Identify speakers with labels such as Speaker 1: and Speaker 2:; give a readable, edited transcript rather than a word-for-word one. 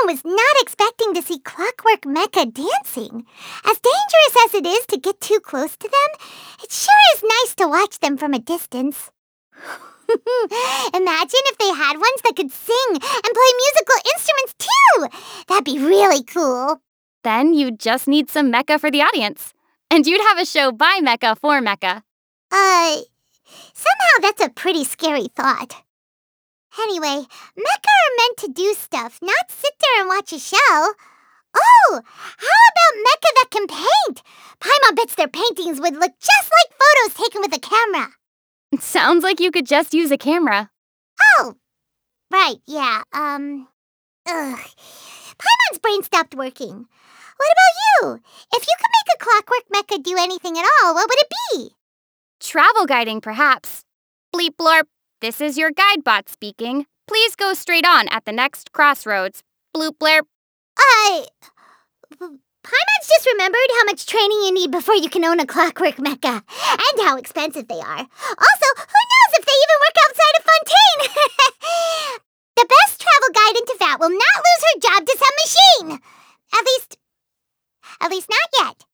Speaker 1: was not expecting to see Clockwork Mecha dancing. As dangerous as it is to get too close to them, it sure is nice to watch them from a distance. Imagine if they had ones that could sing and play musical instruments too! That'd be really cool.
Speaker 2: Then you'd just need some mecha for the audience. And you'd have a show by mecha for mecha.
Speaker 1: Somehow that's a pretty scary thought. Anyway, mecha are meant to do stuff, not sit there and watch a show. Oh, how about mecha that can paint? Paimon bets their paintings would look just like photos taken with a camera.
Speaker 2: It sounds like you could just use a camera.
Speaker 1: Oh, right, yeah, Paimon's brain stopped working. What about you? If you could make a Clockwork Mecha do anything at all, what would it be?
Speaker 2: Travel guiding, perhaps. Bleep blorp, this is your guide bot speaking. Please go straight on at the next crossroads. Bloop blurp.
Speaker 1: Paimon's just remembered how much training you need before you can own a Clockwork Mecha, and how expensive they are. Also, who knows if they even work outside of Fontaine? The best travel guide into Vat will not lose her job to some machine. At least not yet.